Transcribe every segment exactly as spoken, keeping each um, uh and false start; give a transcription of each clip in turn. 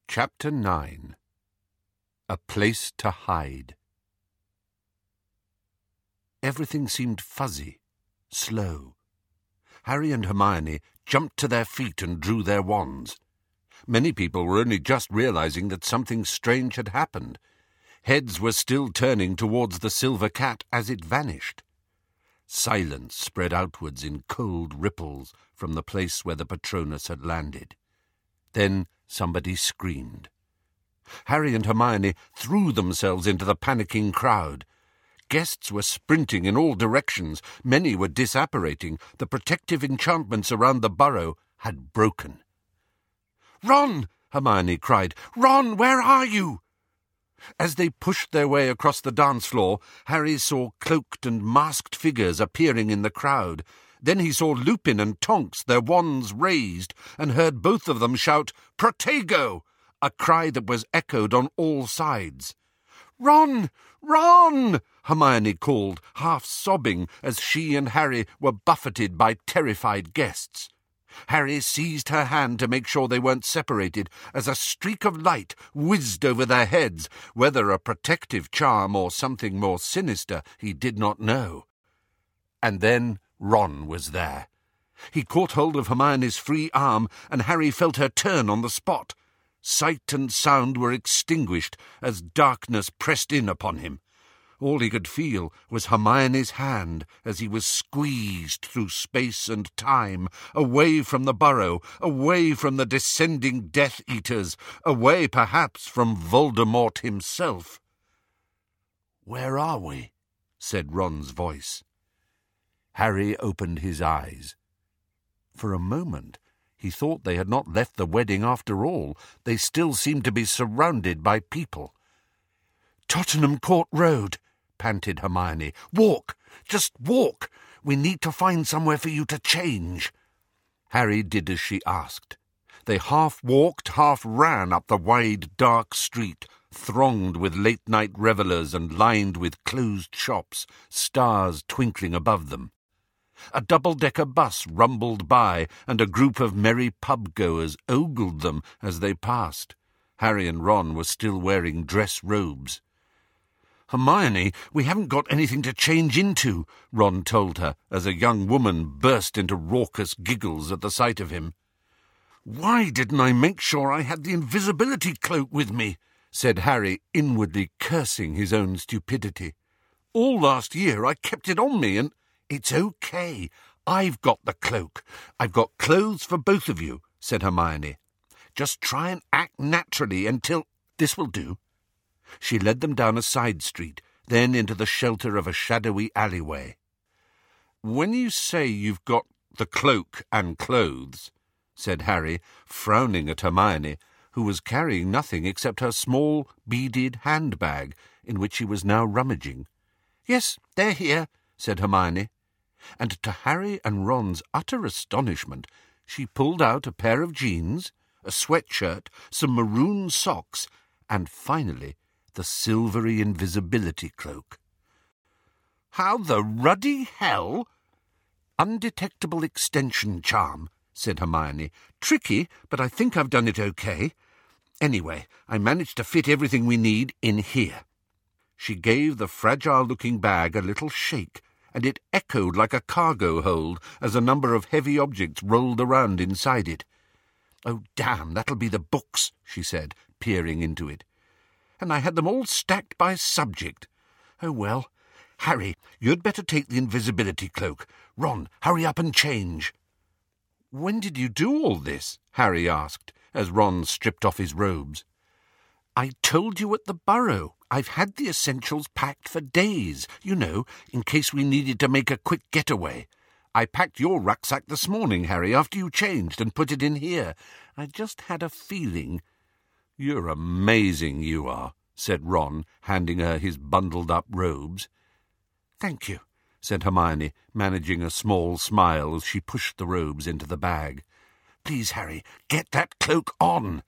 Chapter nine. A Place to Hide. Everything seemed fuzzy, slow. Harry and Hermione jumped to their feet and drew their wands. Many people were only just realizing that something strange had happened. Heads were still turning towards the silver cat as it vanished. Silence spread outwards in cold ripples from the place where the Patronus had landed. Then somebody screamed. Harry and Hermione threw themselves into the panicking crowd. Guests were sprinting in all directions. Many were disapparating. The protective enchantments around the burrow had broken. "Ron!" Hermione cried. "Ron, where are you?" As they pushed their way across the dance floor, Harry saw cloaked and masked figures appearing in the crowd. Then he saw Lupin and Tonks, their wands raised, and heard both of them shout, "Protego!" a cry that was echoed on all sides. "Ron! Ron!" Hermione called, half sobbing as she and Harry were buffeted by terrified guests. Harry seized her hand to make sure they weren't separated as a streak of light whizzed over their heads, whether a protective charm or something more sinister he did not know. And then Ron was there. He caught hold of Hermione's free arm, and Harry felt her turn on the spot. Sight and sound were extinguished as darkness pressed in upon him. All he could feel was Hermione's hand as he was squeezed through space and time, away from the burrow, away from the descending Death Eaters, away perhaps from Voldemort himself. "Where are we?" said Ron's voice. Harry opened his eyes. For a moment he thought they had not left the wedding after all. They still seemed to be surrounded by people. "Tottenham Court Road," panted Hermione. "Walk! Just walk! We need to find somewhere for you to change." Harry did as she asked. They half walked, half ran up the wide, dark street, thronged with late-night revellers and lined with closed shops, stars twinkling above them. A double-decker bus rumbled by, and a group of merry pub-goers ogled them as they passed. Harry and Ron were still wearing dress robes. "Hermione, we haven't got anything to change into," Ron told her, as a young woman burst into raucous giggles at the sight of him. "Why didn't I make sure I had the invisibility cloak with me?" said Harry, inwardly cursing his own stupidity. "All last year I kept it on me, and—" "It's okay. I've got the cloak. I've got clothes for both of you," said Hermione. "Just try and act naturally until— This will do." She led them down a side street, then into the shelter of a shadowy alleyway. "When you say you've got the cloak and clothes," said Harry, frowning at Hermione, who was carrying nothing except her small, beaded handbag, in which she was now rummaging. "Yes, they're here," said Hermione. And to Harry and Ron's utter astonishment, she pulled out a pair of jeans, a sweatshirt, some maroon socks, and finally the silvery invisibility cloak. "How the ruddy hell—" "Undetectable extension charm," said Hermione. "Tricky, but I think I've done it okay. Anyway, I managed to fit everything we need in here." She gave the fragile-looking bag a little shake, and it echoed like a cargo hold as a number of heavy objects rolled around inside it. "Oh, damn, that'll be the books," she said, peering into it. "And I had them all stacked by subject. Oh, well. Harry, you'd better take the invisibility cloak. Ron, hurry up and change." "When did you do all this?" Harry asked, as Ron stripped off his robes. "I told you at the burrow. I've had the essentials packed for days, you know, in case we needed to make a quick getaway. I packed your rucksack this morning, Harry, after you changed, and put it in here. I just had a feeling—" "You're amazing, you are," said Ron, handing her his bundled-up robes. "Thank you," said Hermione, managing a small smile as she pushed the robes into the bag. "Please, Harry, get that cloak on."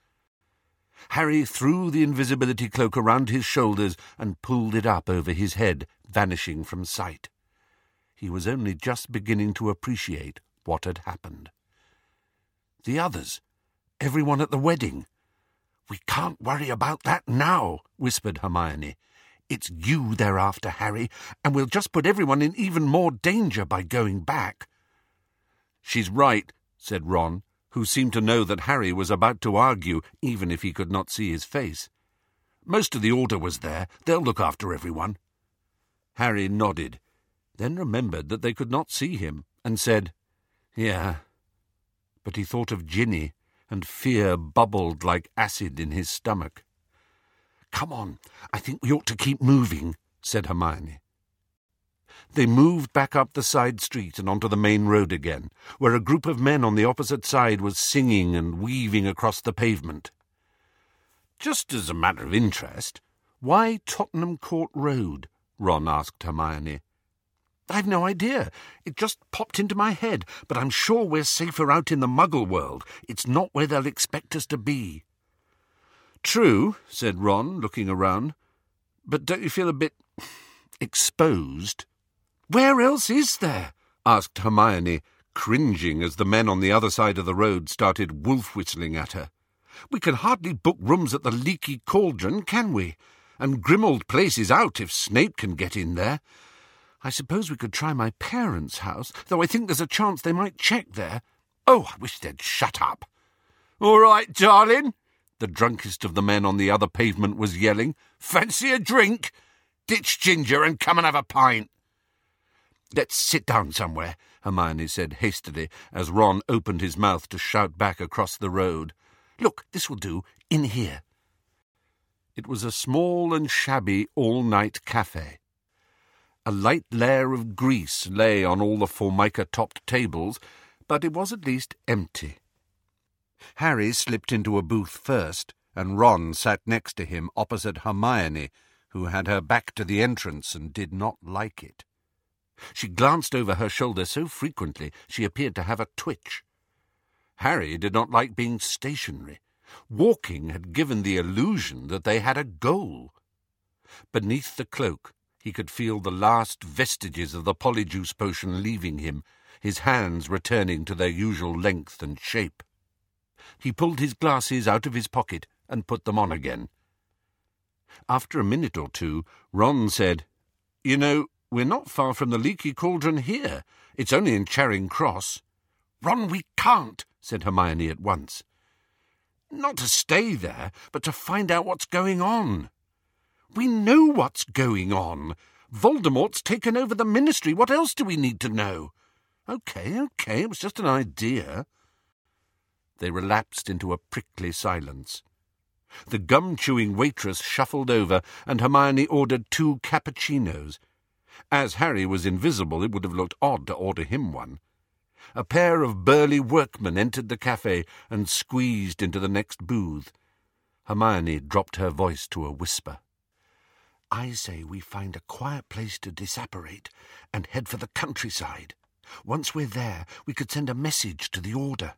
Harry threw the invisibility cloak around his shoulders and pulled it up over his head, vanishing from sight. He was only just beginning to appreciate what had happened. The others, everyone at the wedding. "We can't worry about that now," whispered Hermione. "It's you they're after, Harry, and we'll just put everyone in even more danger by going back." "She's right," said Ron, who seemed to know that Harry was about to argue, even if he could not see his face. "Most of the Order was there. They'll look after everyone." Harry nodded, then remembered that they could not see him, and said, "Yeah." But he thought of Ginny, and fear bubbled like acid in his stomach. "Come on, I think we ought to keep moving," said Hermione. They moved back up the side street and onto the main road again, where a group of men on the opposite side was singing and weaving across the pavement. "Just as a matter of interest, why Tottenham Court Road?" Ron asked Hermione. "I've no idea. It just popped into my head, but I'm sure we're safer out in the Muggle world. It's not where they'll expect us to be." "True," said Ron, looking around. "But don't you feel a bit exposed?" "Where else is there?" asked Hermione, cringing as the men on the other side of the road started wolf-whistling at her. "We can hardly book rooms at the Leaky Cauldron, can we? And Grimmauld Place is out if Snape can get in there. I suppose we could try my parents' house, though I think there's a chance they might check there. Oh, I wish they'd shut up." "All right, darling," the drunkest of the men on the other pavement was yelling. "Fancy a drink? Ditch Ginger and come and have a pint." "Let's sit down somewhere," Hermione said hastily, as Ron opened his mouth to shout back across the road. "Look, this will do. In here." It was a small and shabby all-night cafe. A light layer of grease lay on all the formica-topped tables, but it was at least empty. Harry slipped into a booth first, and Ron sat next to him opposite Hermione, who had her back to the entrance and did not like it. She glanced over her shoulder so frequently she appeared to have a twitch. Harry did not like being stationary. Walking had given the illusion that they had a goal. Beneath the cloak, he could feel the last vestiges of the polyjuice potion leaving him, his hands returning to their usual length and shape. He pulled his glasses out of his pocket and put them on again. After a minute or two, Ron said, "You know, we're not far from the Leaky Cauldron here. It's only in Charing Cross." "Ron, we can't," said Hermione at once. "Not to stay there, but to find out what's going on." "We know what's going on. Voldemort's taken over the Ministry. What else do we need to know?" "OK, OK, it was just an idea." They relapsed into a prickly silence. The gum-chewing waitress shuffled over, and Hermione ordered two cappuccinos. As Harry was invisible, it would have looked odd to order him one. A pair of burly workmen entered the cafe and squeezed into the next booth. Hermione dropped her voice to a whisper. "I say we find a quiet place to disapparate and head for the countryside. Once we're there, we could send a message to the Order."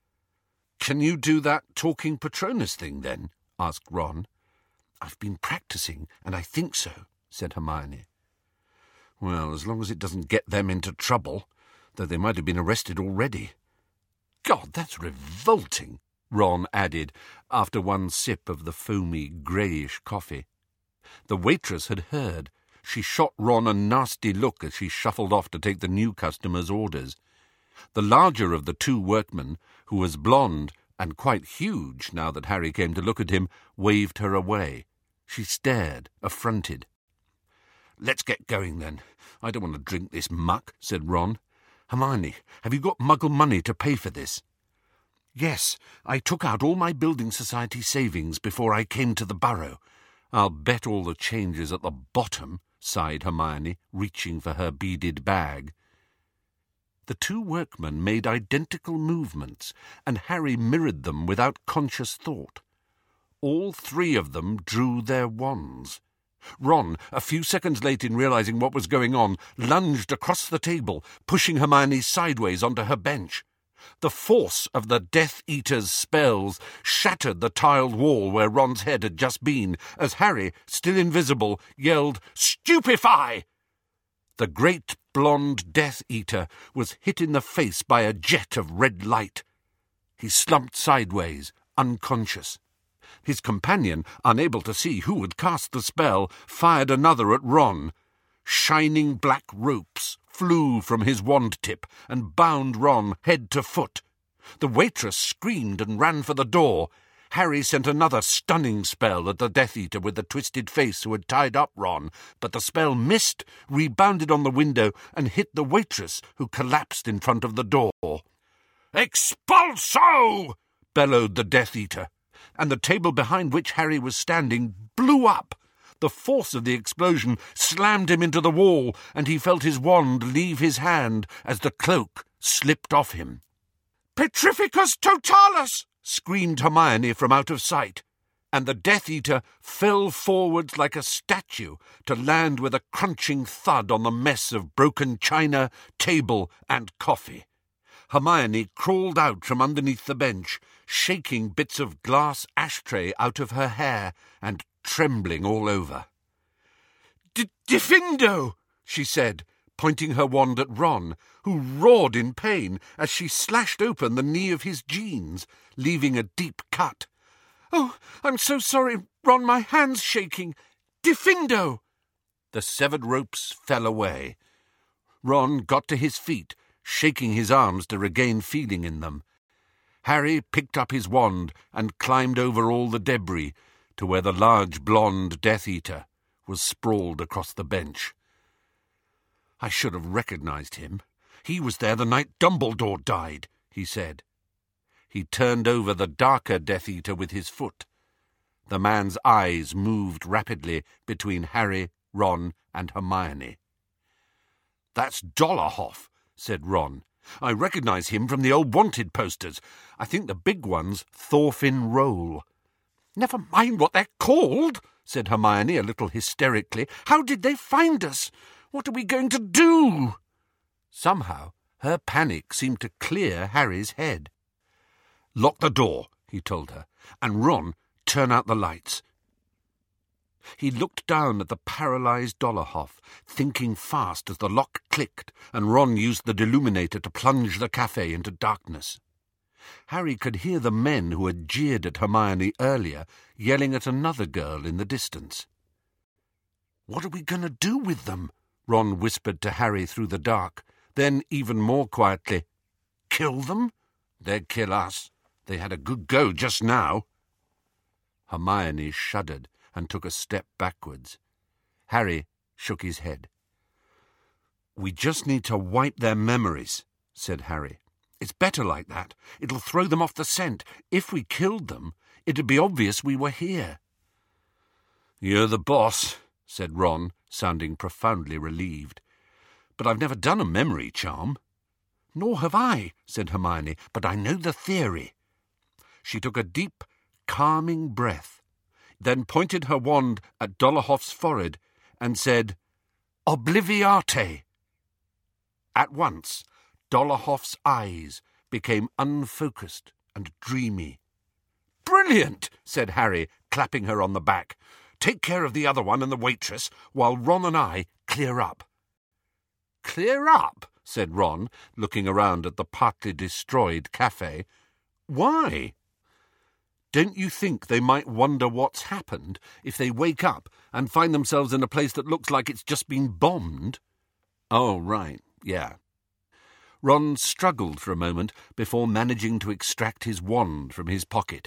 "Can you do that talking Patronus thing, then?" asked Ron. "I've been practicing, and I think so," said Hermione. "Well, as long as it doesn't get them into trouble, though they might have been arrested already." "God, that's revolting," Ron added, after one sip of the foamy, greyish coffee. The waitress had heard. She shot Ron a nasty look as she shuffled off to take the new customer's orders. The larger of the two workmen, who was blonde and quite huge now that Harry came to look at him, waved her away. She stared, affronted. "Let's get going, then. I don't want to drink this muck," said Ron. "Hermione, have you got Muggle money to pay for this?" "Yes, I took out all my Building Society savings before I came to the Burrow. I'll bet all the change is at the bottom," sighed Hermione, reaching for her beaded bag. The two workmen made identical movements, and Harry mirrored them without conscious thought. All three of them drew their wands. Ron, a few seconds late in realizing what was going on, lunged across the table, pushing Hermione sideways onto her bench. The force of the Death Eater's spells shattered the tiled wall where Ron's head had just been, as Harry, still invisible, yelled, "Stupefy!" The great blonde Death Eater was hit in the face by a jet of red light. He slumped sideways, unconscious. His companion, unable to see who had cast the spell, fired another at Ron. Shining black ropes flew from his wand tip and bound Ron head to foot. The waitress screamed and ran for the door. Harry sent another stunning spell at the Death Eater with the twisted face who had tied up Ron, but the spell missed, rebounded on the window, and hit the waitress, who collapsed in front of the door. "Expulso!" bellowed the Death Eater, and the table behind which Harry was standing blew up. The force of the explosion slammed him into the wall, and he felt his wand leave his hand as the cloak slipped off him. "Petrificus totalus!" screamed Hermione from out of sight, and the Death Eater fell forwards like a statue to land with a crunching thud on the mess of broken china, table, and coffee. Hermione crawled out from underneath the bench, shaking bits of glass ashtray out of her hair and trembling all over. "Diffindo!" she said, pointing her wand at Ron, who roared in pain as she slashed open the knee of his jeans, leaving a deep cut. "Oh, I'm so sorry, Ron, my hand's shaking. Diffindo!" The severed ropes fell away. Ron got to his feet, shaking his arms to regain feeling in them. Harry picked up his wand and climbed over all the debris to where the large blonde Death Eater was sprawled across the bench. "I should have recognised him. He was there the night Dumbledore died," he said. He turned over the darker Death Eater with his foot. The man's eyes moved rapidly between Harry, Ron, and Hermione. "That's Dolohov," said Ron. "I recognise him from the old wanted posters. I think the big one's Thorfinn Roll." "Never mind what they're called," said Hermione a little hysterically. "How did they find us? What are we going to do?" Somehow her panic seemed to clear Harry's head. "Lock the door," he told her, "and Ron, turn out the lights." He looked down at the paralysed Dolohov, thinking fast as the lock clicked and Ron used the deluminator to plunge the cafe into darkness. Harry could hear the men who had jeered at Hermione earlier yelling at another girl in the distance. "What are we going to do with them?" Ron whispered to Harry through the dark. Then, even more quietly, "Kill them? They'd kill us. They had a good go just now." Hermione shuddered and took a step backwards. Harry shook his head. "We just need to wipe their memories," said Harry. "It's better like that. It'll throw them off the scent. If we killed them, it'd be obvious we were here." "You're the boss," said Ron, sounding profoundly relieved. "But I've never done a memory charm." "Nor have I," said Hermione, "but I know the theory." She took a deep, calming breath, then pointed her wand at Dolohov's forehead and said, "Obliviate." At once, Dolohov's eyes became unfocused and dreamy. "Brilliant," said Harry, clapping her on the back. "Take care of the other one and the waitress, while Ron and I clear up." "Clear up?" said Ron, looking around at the partly destroyed cafe. "Why?" "Don't you think they might wonder what's happened if they wake up and find themselves in a place that looks like it's just been bombed?" "Oh, right, yeah." Ron struggled for a moment before managing to extract his wand from his pocket.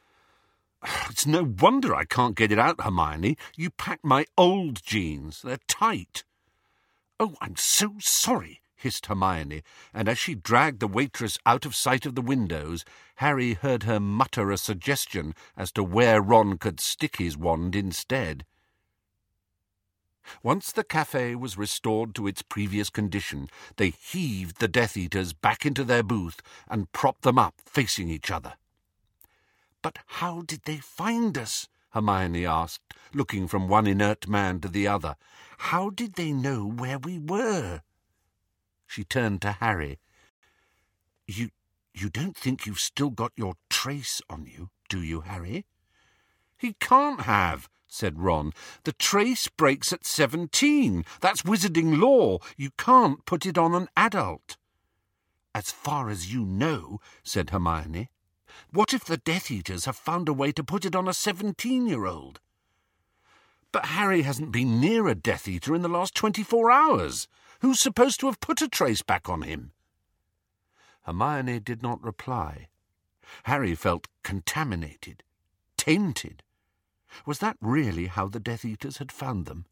"It's no wonder I can't get it out, Hermione. You packed my old jeans. They're tight." "Oh, I'm so sorry," hissed Hermione, and as she dragged the waitress out of sight of the windows, Harry heard her mutter a suggestion as to where Ron could stick his wand instead. Once the cafe was restored to its previous condition, they heaved the Death Eaters back into their booth and propped them up facing each other. "But how did they find us?" Hermione asked, looking from one inert man to the other. "How did they know where we were?" She turned to Harry. You, you don't think you've still got your trace on you, do you, Harry?" "He can't have," said Ron. "The trace breaks at seventeen. That's wizarding law. You can't put it on an adult." "As far as you know," said Hermione. What if the Death Eaters have found a way to put it on a seventeen-year-old? But Harry hasn't been near a Death Eater in the last twenty-four hours. Who's supposed to have put a trace back on him? Hermione did not reply. Harry felt contaminated, tainted. Was that really how the Death Eaters had found them?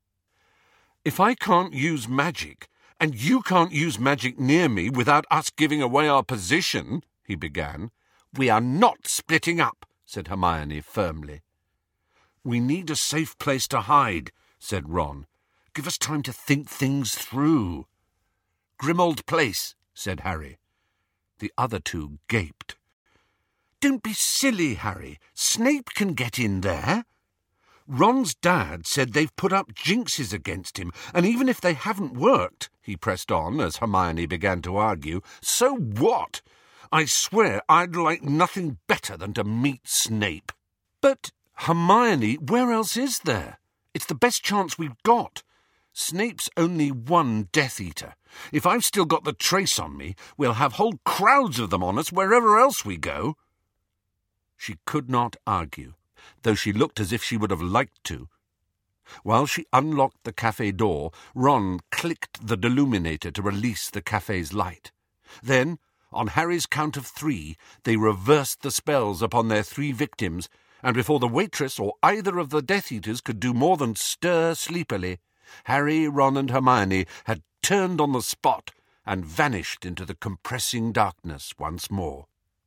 "If I can't use magic, and you can't use magic near me without us giving away our position," he began. "We are not splitting up," said Hermione firmly. "We need a safe place to hide," said Ron. "Give us time to think things through." "Grimmauld Place," said Harry. The other two gaped. "Don't be silly, Harry. Snape can get in there." "Ron's dad said they've put up jinxes against him, and even if they haven't worked," he pressed on as Hermione began to argue, "so what? I swear I'd like nothing better than to meet Snape." "But, Hermione, where else is there? It's the best chance we've got. Snape's only one Death Eater. If I've still got the trace on me, we'll have whole crowds of them on us wherever else we go." She could not argue, though she looked as if she would have liked to. While she unlocked the cafe door, Ron clicked the deluminator to release the cafe's light. Then, on Harry's count of three, they reversed the spells upon their three victims, and before the waitress or either of the Death Eaters could do more than stir sleepily, Harry, Ron and Hermione had turned on the spot and vanished into the compressing darkness once more.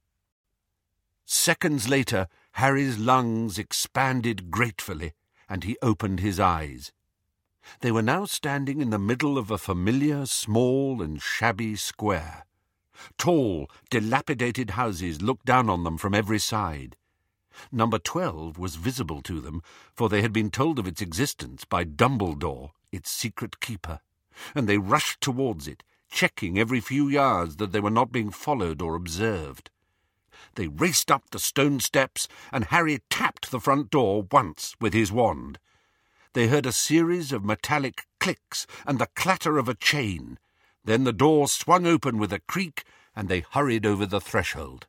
Seconds later, Harry's lungs expanded gratefully, and he opened his eyes. They were now standing in the middle of a familiar, small and shabby square. Tall, dilapidated houses looked down on them from every side. Number twelve was visible to them, for they had been told of its existence by Dumbledore, its secret keeper, and they rushed towards it, checking every few yards that they were not being followed or observed. They raced up the stone steps, and Harry tapped the front door once with his wand. They heard a series of metallic clicks and the clatter of a chain. Then the door swung open with a creak, and they hurried over the threshold.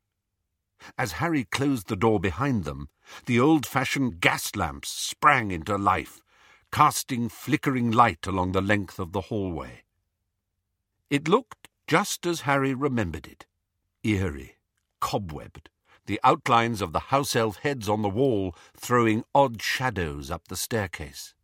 As Harry closed the door behind them, the old-fashioned gas lamps sprang into life, casting flickering light along the length of the hallway. It looked just as Harry remembered it, eerie, cobwebbed, the outlines of the house-elf heads on the wall throwing odd shadows up the staircase.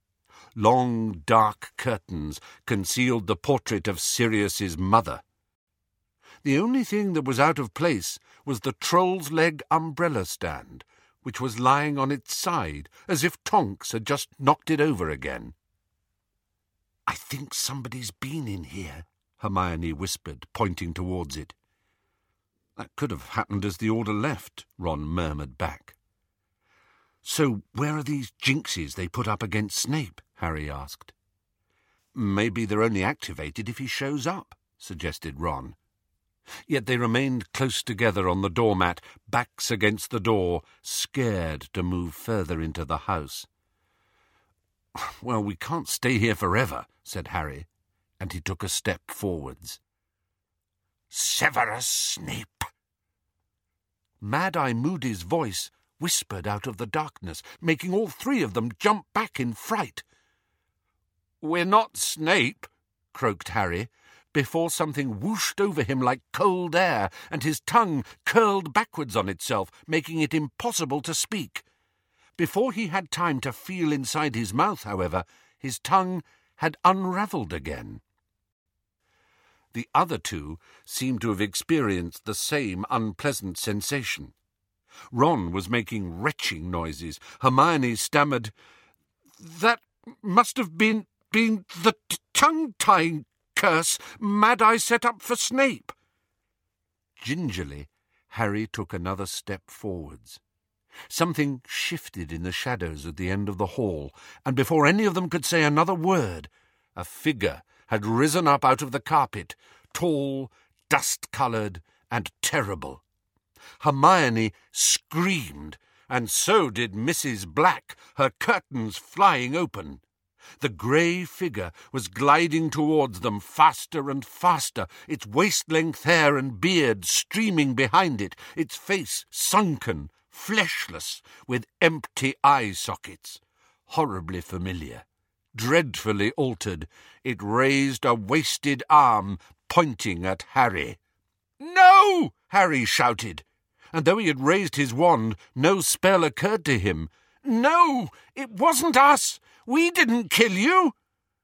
Long, dark curtains concealed the portrait of Sirius's mother. The only thing that was out of place was the troll's leg umbrella stand, which was lying on its side, as if Tonks had just knocked it over again. "I think somebody's been in here," Hermione whispered, pointing towards it. "That could have happened as the Order left," Ron murmured back. "So where are these jinxes they put up against Snape?" Harry asked. "Maybe they're only activated if he shows up," suggested Ron. Yet they remained close together on the doormat, backs against the door, scared to move further into the house. "Well, we can't stay here forever," said Harry, and he took a step forwards. "Severus Snape!" Mad-Eye Moody's voice whispered out of the darkness, making all three of them jump back in fright. "We're not Snape," croaked Harry, before something whooshed over him like cold air, and his tongue curled backwards on itself, making it impossible to speak. Before he had time to feel inside his mouth, however, his tongue had unravelled again. The other two seemed to have experienced the same unpleasant sensation. Ron was making retching noises. Hermione stammered, "That must have been, been the t- tongue-tying curse Mad-Eye set up for Snape." Gingerly, Harry took another step forwards. Something shifted in the shadows at the end of the hall, and before any of them could say another word, a figure had risen up out of the carpet, tall, dust-coloured, and terrible. Hermione screamed, and so did Missus Black, her curtains flying open. The grey figure was gliding towards them faster and faster, its waist-length hair and beard streaming behind it, its face sunken, fleshless, with empty eye sockets. Horribly familiar, dreadfully altered, it raised a wasted arm, pointing at Harry. "No!" Harry shouted, and though he had raised his wand, no spell occurred to him. "No, it wasn't us! We didn't kill you!"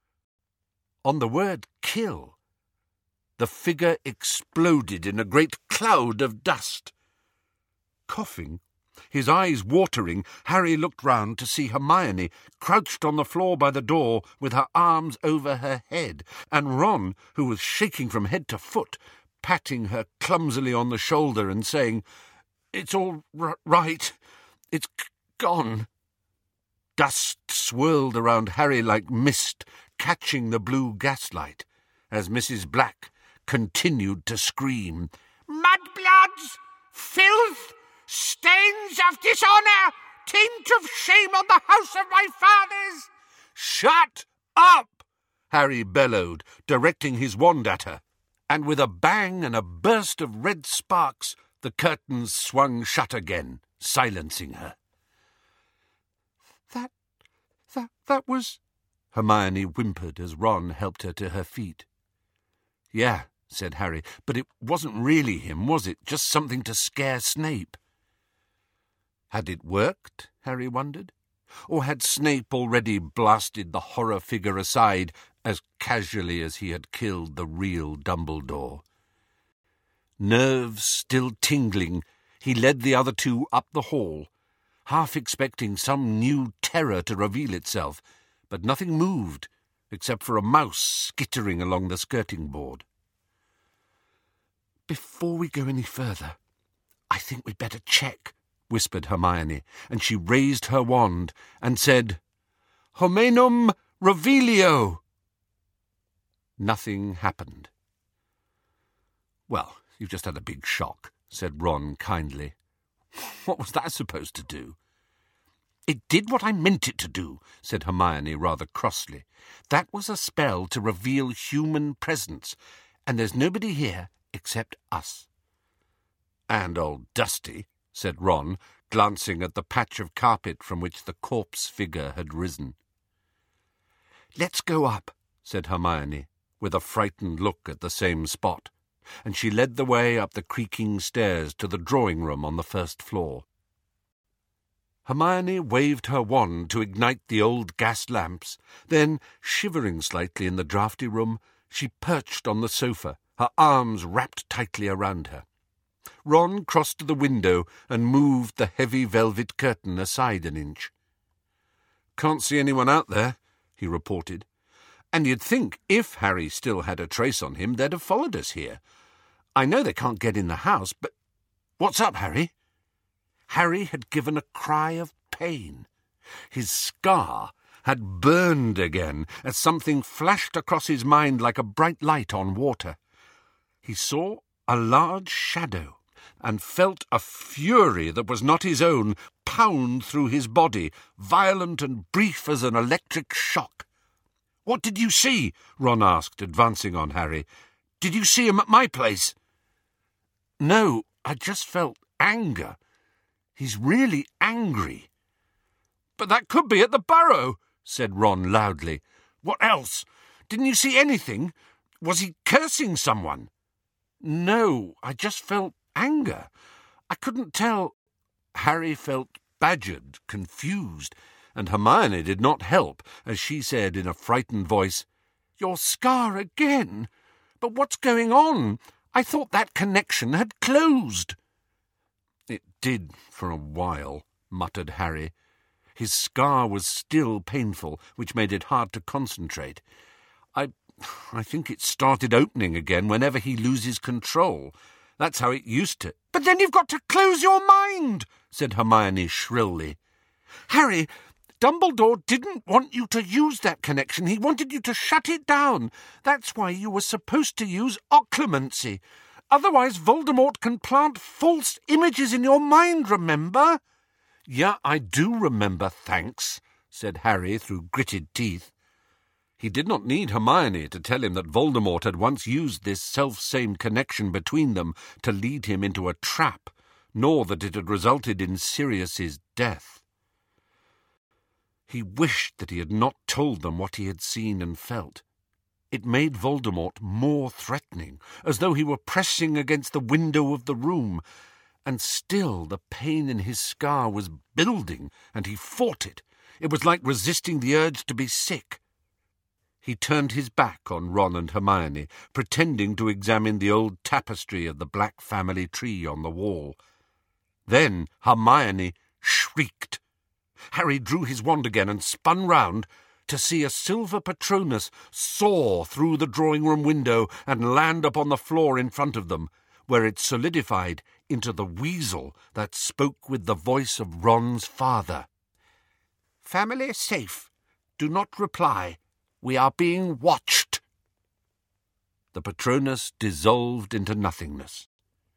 On the word kill, the figure exploded in a great cloud of dust. Coughing, his eyes watering, Harry looked round to see Hermione crouched on the floor by the door with her arms over her head, and Ron, who was shaking from head to foot, patting her clumsily on the shoulder and saying, "It's all r- right. It's c- gone." Dust swirled around Harry like mist, catching the blue gaslight, as Missus Black continued to scream, "Mudbloods! Filth! Stains of dishonour! Taint of shame on the house of my fathers!" "Shut up!" Harry bellowed, directing his wand at her, and with a bang and a burst of red sparks, the curtains swung shut again, silencing her. That, that, that was... Hermione whimpered as Ron helped her to her feet. "Yeah," said Harry, "but it wasn't really him, was it? Just something to scare Snape." Had it worked, Harry wondered? Or had Snape already blasted the horror figure aside as casually as he had killed the real Dumbledore? Nerves still tingling, he led the other two up the hall, half expecting some new terror to reveal itself, but nothing moved, except for a mouse skittering along the skirting board. "Before we go any further, I think we'd better check," whispered Hermione, and she raised her wand and said, "Homenum Revelio." Nothing happened. "Well, you've just had a big shock," said Ron kindly. "What was that supposed to do?" "It did what I meant it to do," said Hermione rather crossly. "That was a spell to reveal human presence, and there's nobody here except us." "And old Dusty," said Ron, glancing at the patch of carpet from which the corpse figure had risen. "Let's go up," said Hermione, with a frightened look at the same spot, and she led the way up the creaking stairs to the drawing-room on the first floor. Hermione waved her wand to ignite the old gas lamps. Then, shivering slightly in the draughty room, she perched on the sofa, her arms wrapped tightly around her. Ron crossed to the window and moved the heavy velvet curtain aside an inch. "Can't see anyone out there," he reported. "And you'd think if Harry still had a trace on him, they'd have followed us here. I know they can't get in the house, but... What's up, Harry?" Harry had given a cry of pain. His scar had burned again as something flashed across his mind like a bright light on water. He saw a large shadow and felt a fury that was not his own pound through his body, violent and brief as an electric shock. "What did you see?" Ron asked, advancing on Harry. "Did you see him at my place?" "No, I just felt anger. He's really angry." "But that could be at the Burrow," said Ron loudly. "What else? Didn't you see anything? Was he cursing someone?" "No, I just felt anger. I couldn't tell." Harry felt badgered, confused, and Hermione did not help as she said in a frightened voice, "Your scar again? But what's going on? I thought that connection had closed." "It did for a while," muttered Harry. His scar was still painful, which made it hard to concentrate. I I think it started opening again whenever he loses control. That's how it used to." "But then you've got to close your mind," said Hermione shrilly. "Harry, Dumbledore didn't want you to use that connection. He wanted you to shut it down. That's why you were supposed to use occlumency. Otherwise Voldemort can plant false images in your mind, remember?" "Yeah, I do remember, thanks," said Harry through gritted teeth. He did not need Hermione to tell him that Voldemort had once used this self-same connection between them to lead him into a trap, nor that it had resulted in Sirius's death. He wished that he had not told them what he had seen and felt. It made Voldemort more threatening, as though he were pressing against the window of the room, and still the pain in his scar was building, and he fought it. It was like resisting the urge to be sick. He turned his back on Ron and Hermione, pretending to examine the old tapestry of the Black family tree on the wall. Then Hermione shrieked. Harry drew his wand again and spun round to see a silver Patronus soar through the drawing-room window and land upon the floor in front of them, where it solidified into the weasel that spoke with the voice of Ron's father. "Family safe. Do not reply. We are being watched." The Patronus dissolved into nothingness.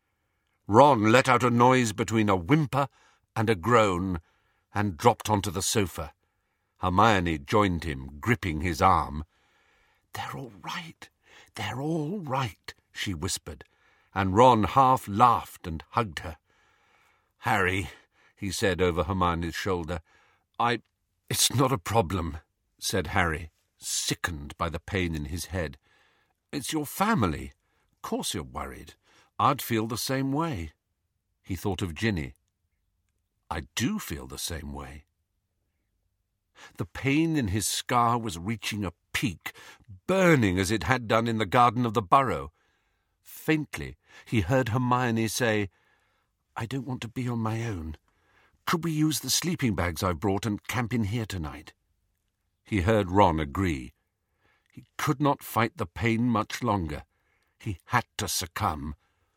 Ron let out a noise between a whimper and a groan and dropped onto the sofa. Hermione joined him, gripping his arm. "They're all right. They're all right," she whispered, and Ron half laughed and hugged her. "Harry," he said over Hermione's shoulder, I... "It's not a problem," said Harry, sickened by the pain in his head. "It's your family. Of course you're worried. I'd feel the same way." He thought of Ginny. "I do feel the same way." The pain in his scar was reaching a peak, burning as it had done in the garden of the Burrow. Faintly, he heard Hermione say, "I don't want to be on my own. Could we use the sleeping bags I've brought and camp in here tonight?" He heard Ron agree. He could not fight the pain much longer. He had to succumb.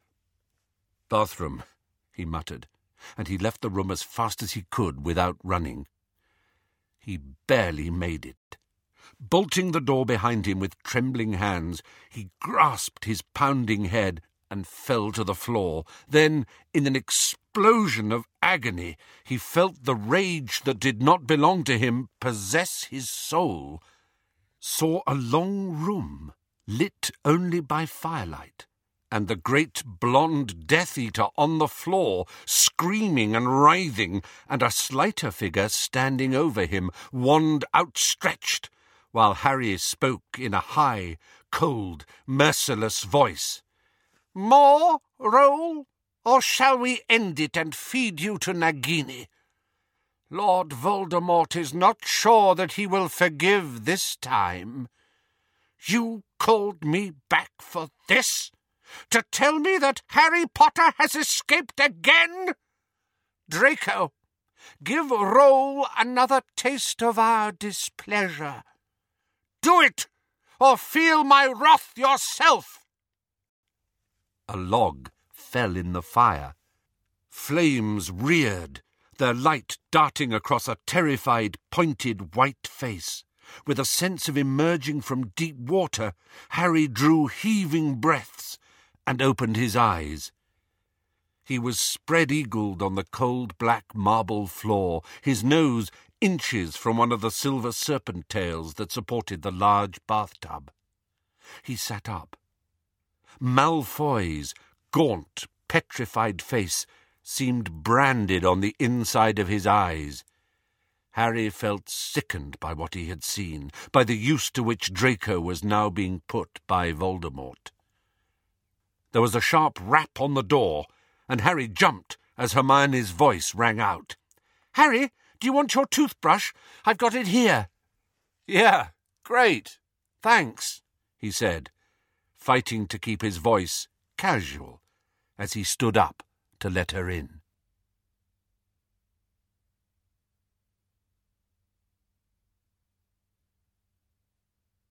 "Bathroom," he muttered, and he left the room as fast as he could without running. He barely made it. Bolting the door behind him with trembling hands, he grasped his pounding head and fell to the floor. Then, in an explosion of agony, he felt the rage that did not belong to him possess his soul, saw a long room lit only by firelight, and the great blonde Death Eater on the floor, screaming and writhing, and a slighter figure standing over him, wand outstretched, while Harry spoke in a high, cold, merciless voice. "More, Roll, or shall we end it and feed you to Nagini? Lord Voldemort is not sure that he will forgive this time. You called me back for this? To tell me that Harry Potter has escaped again? Draco, give Roll another taste of our displeasure. Do it, or feel my wrath yourself." A log fell in the fire. Flames reared, their light darting across a terrified, pointed white face. With a sense of emerging from deep water, Harry drew heaving breaths and opened his eyes. He was spread-eagled on the cold black marble floor, his nose inches from one of the silver serpent tails that supported the large bathtub. He sat up. Malfoy's gaunt, petrified face seemed branded on the inside of his eyes. Harry felt sickened by what he had seen, by the use to which Draco was now being put by Voldemort. There was a sharp rap on the door, and Harry jumped as Hermione's voice rang out. "Harry, do you want your toothbrush? I've got it here." "Yeah, great, thanks," he said, fighting to keep his voice casual as he stood up to let her in.